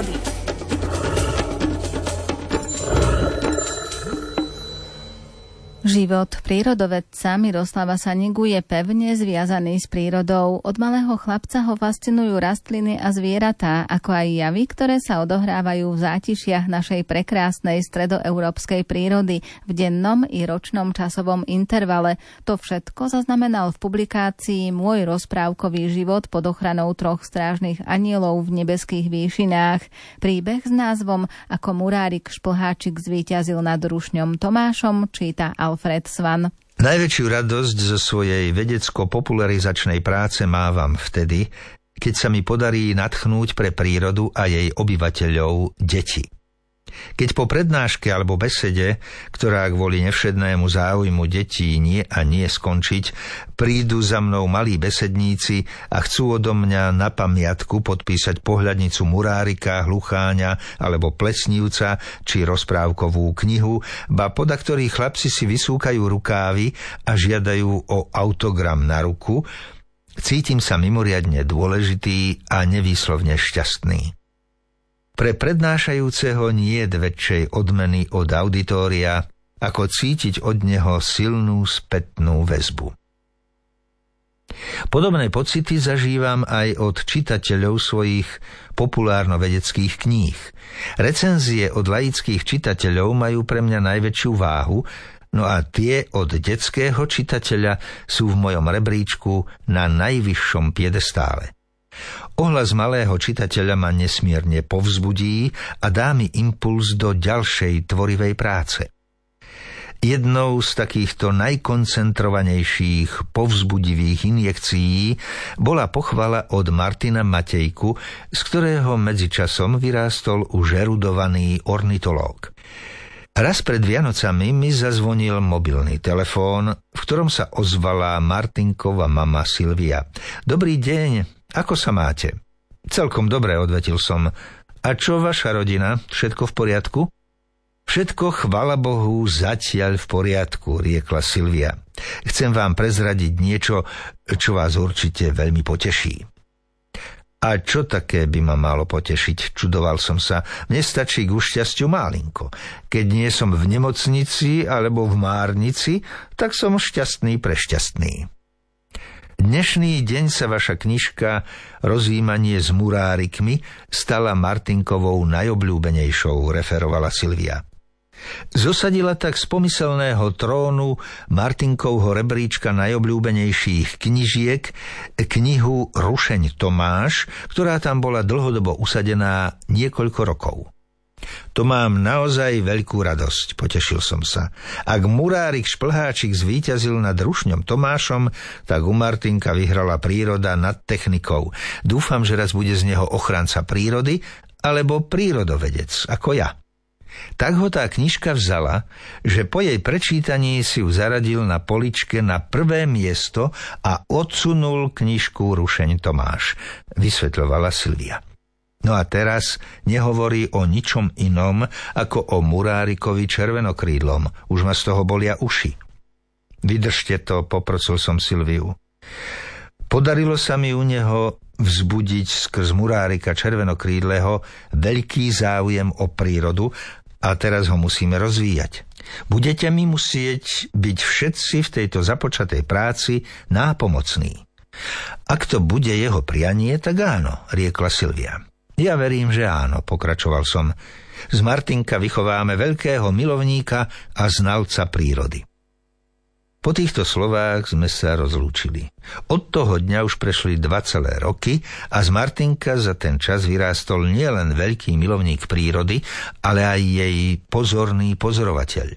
prírody. Život prírodovedca Miroslava Sanigu je pevne zviazaný s prírodou. Od malého chlapca ho fascinujú rastliny a zvieratá, ako aj javy, ktoré sa odohrávajú v zátišiach našej prekrásnej stredoeurópskej prírody v dennom i ročnom časovom intervale. To všetko zaznamenal v publikácii Môj rozprávkový život pod ochranou 3 strážnych anielov v nebeských výšinách. Príbeh s názvom Ako murárik Šplháčik zvíťazil nad rušňom Tomášom číta Alfred Svan. Najväčšiu radosť zo svojej vedecko-popularizačnej práce mávam vtedy, keď sa mi podarí nadchnúť pre prírodu a jej obyvateľov deti. Keď po prednáške alebo besede, ktorá kvôli nevšednému záujmu detí nie a nie skončiť, prídu za mnou malí besedníci a chcú odo mňa na pamiatku podpísať pohľadnicu murárika, hlucháňa alebo plesnívca či rozprávkovú knihu, ba podaktorí chlapci si vysúkajú rukávy a žiadajú o autogram na ruku, cítim sa mimoriadne dôležitý a nevýslovne šťastný. Pre prednášajúceho nie je väčšej odmeny od auditória, ako cítiť od neho silnú spätnú väzbu. Podobné pocity zažívam aj od čitateľov svojich populárno-vedeckých kníh. Recenzie od laických čitateľov majú pre mňa najväčšiu váhu, no a tie od detského čitateľa sú v mojom rebríčku na najvyššom piedestále. Ohlas malého čitateľa ma nesmierne povzbudí a dá mi impuls do ďalšej tvorivej práce. Jednou z takýchto najkoncentrovanejších povzbudivých injekcií bola pochvala od Martina Matejku, z ktorého medzičasom vyrástol už erudovaný ornitológ. Raz pred Vianocami mi zazvonil mobilný telefón, v ktorom sa ozvala Martinkova mama Silvia. Dobrý deň. Ako sa máte? Celkom dobre, odvetil som. A čo vaša rodina? Všetko v poriadku? Všetko, chvála Bohu, zatiaľ v poriadku, riekla Silvia. Chcem vám prezradiť niečo, čo vás určite veľmi poteší. A čo také by ma malo potešiť? Čudoval som sa. Mne stačí k šťastiu málinko. Keď nie som v nemocnici alebo v márnici, tak som šťastný prešťastný. Dnešný deň sa vaša knižka Rozjímanie s murárikmi stala Martinkovou najobľúbenejšou, referovala Silvia. Zosadila tak z pomyselného trónu Martinkovho rebríčka najobľúbenejších knižiek knihu Rušeň Tomáš, ktorá tam bola dlhodobo usadená niekoľko rokov. To mám naozaj veľkú radosť, potešil som sa. Ak murárik Šplháčik zvíťazil nad rušňom Tomášom, tak u Martinka vyhrala príroda nad technikou. Dúfam, že raz bude z neho ochranca prírody alebo prírodovedec, ako ja. Tak ho tá knižka vzala, že po jej prečítaní si ju zaradil na poličke na prvé miesto a odsunul knižku Rušeň Tomáš, vysvetľovala Silvia. No a teraz nehovorí o ničom inom, ako o murárikovi červenokrídlom. Už ma z toho bolia uši. Vydržte to, poprosil som Silviu. Podarilo sa mi u neho vzbudiť skrz murárika červenokrídleho veľký záujem o prírodu a teraz ho musíme rozvíjať. Budete mi musieť byť všetci v tejto započatej práci nápomocní. Ak to bude jeho prianie, tak áno, riekla Silvia. Ja verím, že áno, pokračoval som. Z Martinka vychováme veľkého milovníka a znalca prírody. Po týchto slovách sme sa rozlúčili. Od toho dňa už prešli 2 celé roky a z Martinka za ten čas vyrástol nielen veľký milovník prírody, ale aj jej pozorný pozorovateľ.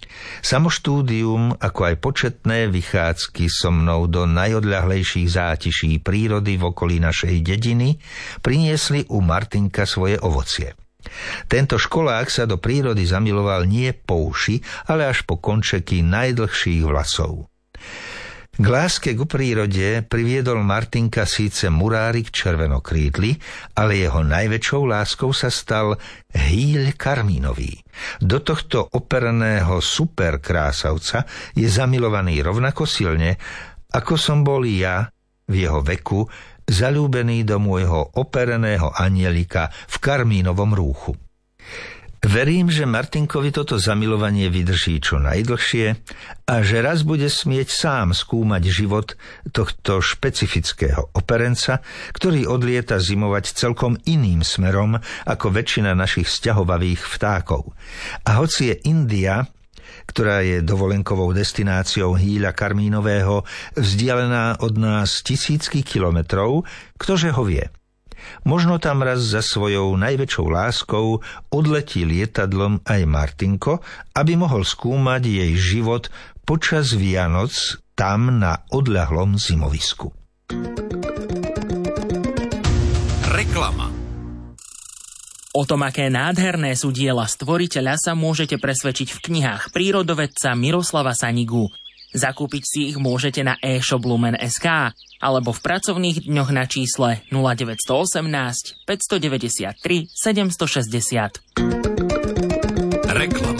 Samoštúdium, ako aj početné vychádzky so mnou do najodľahlejších zátiší prírody v okolí našej dediny priniesli u Martinka svoje ovocie. Tento školák sa do prírody zamiloval nie po uši, ale až po končeky najdlhších vlasov. K láske ku prírode priviedol Martinka síce murárik červenokrídly, ale jeho najväčšou láskou sa stal hýľ karmínový. Do tohto operného superkrásavca je zamilovaný rovnako silne, ako som bol ja v jeho veku zaľúbený do môjho opereného anielika v karmínovom rúchu. Verím, že Martinkovi toto zamilovanie vydrží čo najdlhšie a že raz bude smieť sám skúmať život tohto špecifického operenca, ktorý odlieta zimovať celkom iným smerom ako väčšina našich sťahovavých vtákov. A hoci je India, ktorá je dovolenkovou destináciou hýľa karmínového, vzdialená od nás tisícky kilometrov, ktože ho vie. Možno tam raz za svojou najväčšou láskou odletí lietadlom aj Martinko, aby mohol skúmať jej život počas Vianoc tam na odľahlom zimovisku. Reklama. O tom, aké nádherné sú diela stvoriteľa, sa môžete presvedčiť v knihách prírodovedca Miroslava Sanigu. Zakúpiť si ich môžete na e-shop Lumen.sk alebo v pracovných dňoch na čísle 0918 593 760. Reklama.